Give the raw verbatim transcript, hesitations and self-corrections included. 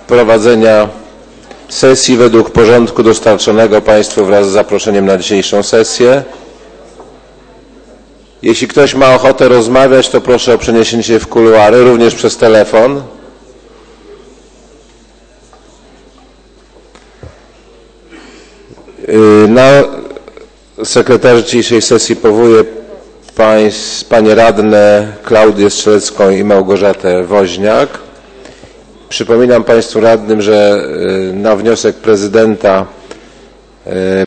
prowadzenia sesji według porządku dostarczonego Państwu wraz z zaproszeniem na dzisiejszą sesję. Jeśli ktoś ma ochotę rozmawiać, to proszę o przeniesienie się w kuluary, również przez telefon. Na sekretarzy dzisiejszej sesji powołuję państw, panie radne Klaudię Strzelecką i Małgorzatę Woźniak. Przypominam Państwu radnym, że na wniosek prezydenta